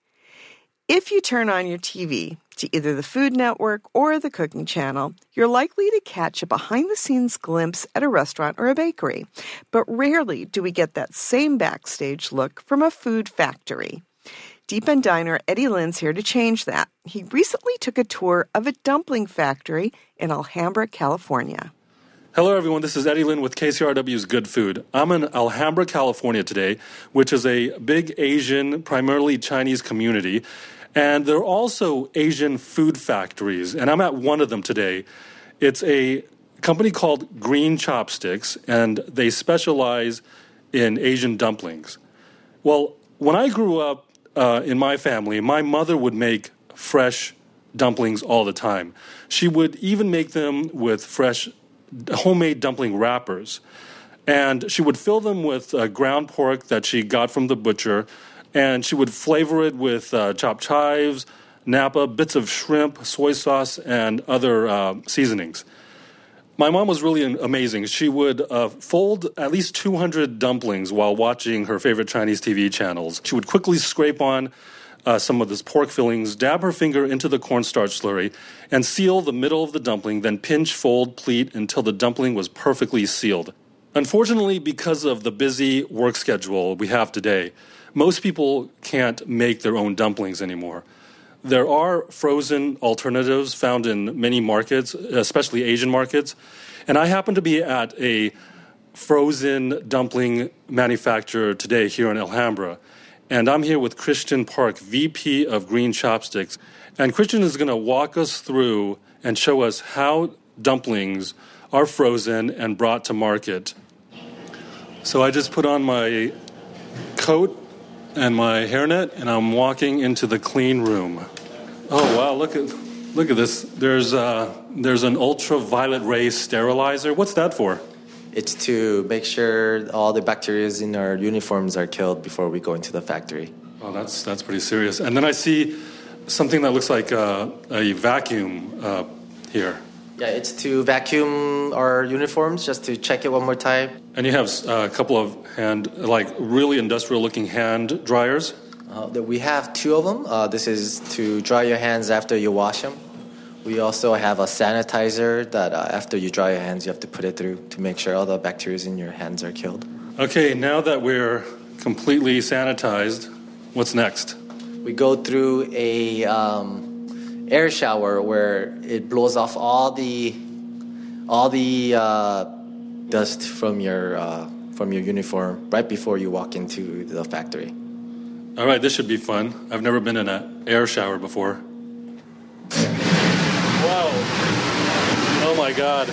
If you turn on your T V to either the Food Network or the Cooking Channel, you're likely to catch a behind-the-scenes glimpse at a restaurant or a bakery. But rarely do we get that same backstage look from a food factory. Deep End Diner Eddie Lynn's here to change that. He recently took a tour of a dumpling factory in Alhambra, California. Hello, everyone. This is Eddie Lynn with K C R W's Good Food. I'm in Alhambra, California today, which is a big Asian, primarily Chinese community. And there are also Asian food factories, and I'm at one of them today. It's a company called Green Chopsticks, and they specialize in Asian dumplings. Well, when I grew up uh, in my family, my mother would make fresh dumplings all the time. She would even make them with fresh homemade dumpling wrappers. And she would fill them with uh, ground pork that she got from the butcher, and she would flavor it with uh, chopped chives, napa, bits of shrimp, soy sauce, and other uh, seasonings. My mom was really amazing. She would uh, fold at least two hundred dumplings while watching her favorite Chinese T V channels. She would quickly scrape on uh, some of this pork fillings, dab her finger into the cornstarch slurry, and seal the middle of the dumpling, then pinch, fold, pleat until the dumpling was perfectly sealed. Unfortunately, because of the busy work schedule we have today, most people can't make their own dumplings anymore. There are frozen alternatives found in many markets, especially Asian markets. And I happen to be at a frozen dumpling manufacturer today here in Alhambra. And I'm here with Christian Park, V P of Green Chopsticks. And Christian is going to walk us through and show us how dumplings are frozen and brought to market. So I just put on my coat and my hairnet, and I'm walking into the clean room. Oh wow! Look at look at this. There's uh, there's an ultraviolet ray sterilizer. What's that for? It's to make sure all the bacteria in our uniforms are killed before we go into the factory. Oh, that's that's pretty serious. And then I see something that looks like a, a vacuum uh, here. Yeah, it's to vacuum our uniforms, just to check it one more time. And you have uh, a couple of hand, like really industrial-looking hand dryers? Uh, we have two of them. Uh, this is to dry your hands after you wash them. We also have a sanitizer that uh, after you dry your hands, you have to put it through to make sure all the bacteria in your hands are killed. Okay, now that we're completely sanitized, what's next? We go through a... Um, air shower where it blows off all the all the uh, dust from your uh, from your uniform right before you walk into the factory. All right, this should be fun. I've never been in an air shower before. Whoa! Oh my God!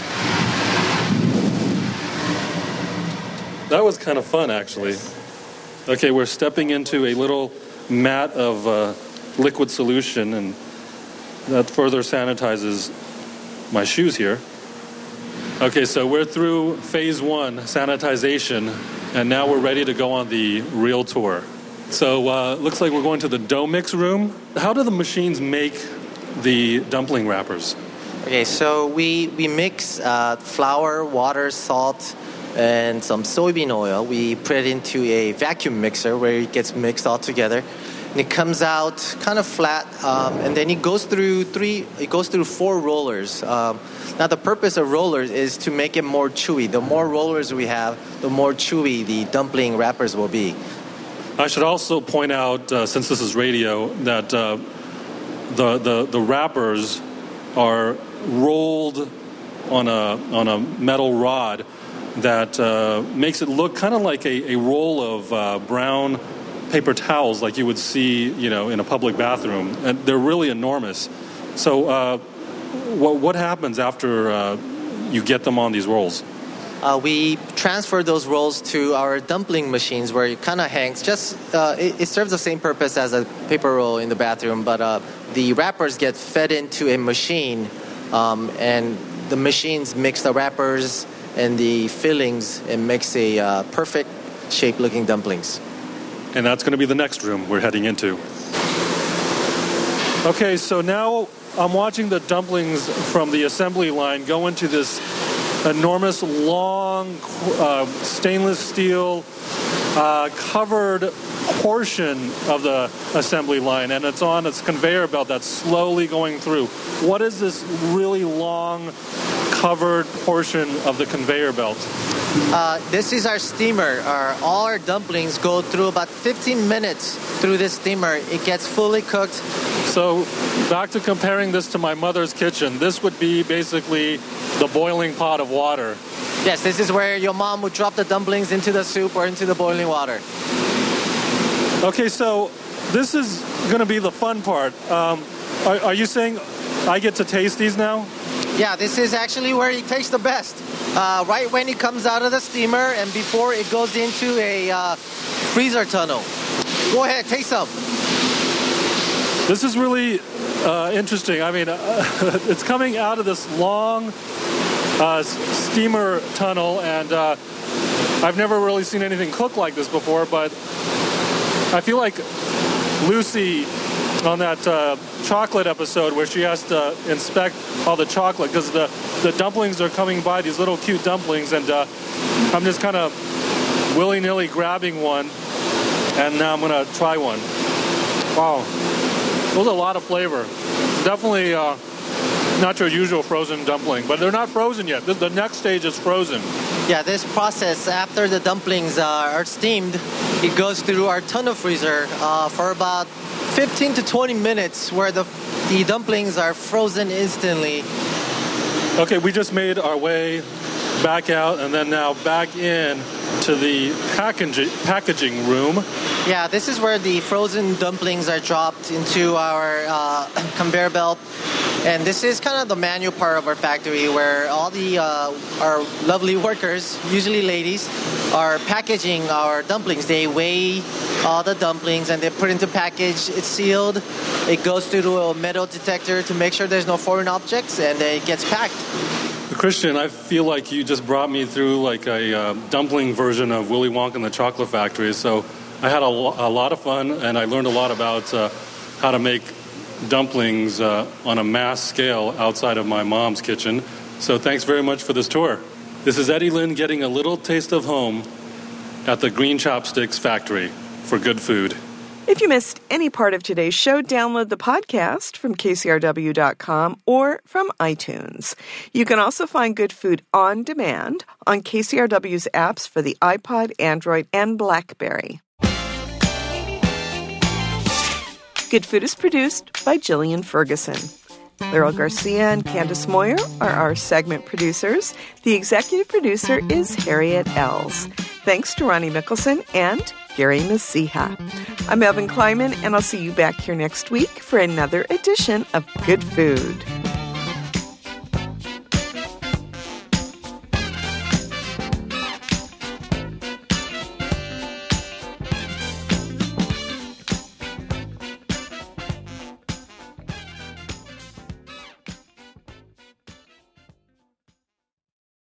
That was kind of fun, actually. Okay, we're stepping into a little mat of uh, liquid solution, and that further sanitizes my shoes here. Okay, so we're through phase one, sanitization, and now we're ready to go on the real tour. So uh, looks like we're going to the dough mix room. How do the machines make the dumpling wrappers? Okay, so we, we mix uh, flour, water, salt, and some soybean oil. We put it into a vacuum mixer where it gets mixed all together. And it comes out kind of flat, um, and then it goes through three. It goes through four rollers. Um, now, the purpose of rollers is to make it more chewy. The more rollers we have, the more chewy the dumpling wrappers will be. I should also point out, uh, since this is radio, that uh, the, the the wrappers are rolled on a on a metal rod that uh, makes it look kind of like a, a roll of uh, brown paper towels like you would see, you know, in a public bathroom. And they're really enormous. So uh, what, what happens after uh, you get them on these rolls? Uh, we transfer those rolls to our dumpling machines where it kind of hangs. Just uh, it, it serves the same purpose as a paper roll in the bathroom, but uh, the wrappers get fed into a machine, um, and the machines mix the wrappers and the fillings and makes a uh, perfect shape-looking dumplings. And that's going to be the next room we're heading into. Okay, so now I'm watching the dumplings from the assembly line go into this enormous, long, uh, stainless steel uh, covered portion of the assembly line, and it's on its conveyor belt that's slowly going through. What is this really long covered portion of the conveyor belt? Uh, this is our steamer. Our, all our dumplings go through about fifteen minutes through this steamer. It gets fully cooked. So back to comparing this to my mother's kitchen. This would be basically the boiling pot of water. Yes, this is where your mom would drop the dumplings into the soup or into the boiling water. Okay, so this is going to be the fun part. Um, are, are you saying I get to taste these now? Yeah, this is actually where it tastes the best. Uh, right when it comes out of the steamer and before it goes into a uh, freezer tunnel. Go ahead, taste some. This is really uh, interesting. I mean, uh, it's coming out of this long uh, steamer tunnel, and uh, I've never really seen anything cook like this before, but I feel like Lucy on that uh, chocolate episode where she has to inspect all the chocolate because the, the dumplings are coming by, these little cute dumplings, and uh, I'm just kind of willy-nilly grabbing one, and now I'm going to try one. Wow. Those are a lot of flavor. Definitely uh, not your usual frozen dumpling, but they're not frozen yet. The next stage is frozen. Yeah, this process, after the dumplings uh, are steamed, it goes through our tunnel freezer uh, for about fifteen to twenty minutes where the, the dumplings are frozen instantly. Okay, we just made our way back out and then now back in to the packaging packaging room. Yeah, this is where the frozen dumplings are dropped into our uh, conveyor belt. And this is kind of the manual part of our factory where all the uh, our lovely workers, usually ladies, are packaging our dumplings. They weigh all the dumplings and they put it into package. It's sealed. It goes through a metal detector to make sure there's no foreign objects, and it gets packed. Christian, I feel like you just brought me through like a uh, dumpling version of Willy Wonka and the Chocolate Factory. So I had a, lo- a lot of fun, and I learned a lot about uh, how to make dumplings uh, on a mass scale outside of my mom's kitchen. So thanks very much for this tour. This is Eddie Lin getting a little taste of home at the Green Chopsticks Factory for good food. If you missed any part of today's show, download the podcast from K C R W dot com or from iTunes. You can also find Good Food on demand on K C R W's apps for the iPod, Android, and BlackBerry. Good Food is produced by Jillian Ferguson. Laurel Garcia and Candace Moyer are our segment producers. The executive producer is Harriet Ells. Thanks to Ronnie Mickelson and Gary Masiha. I'm Evan Kleiman, and I'll see you back here next week for another edition of Good Food.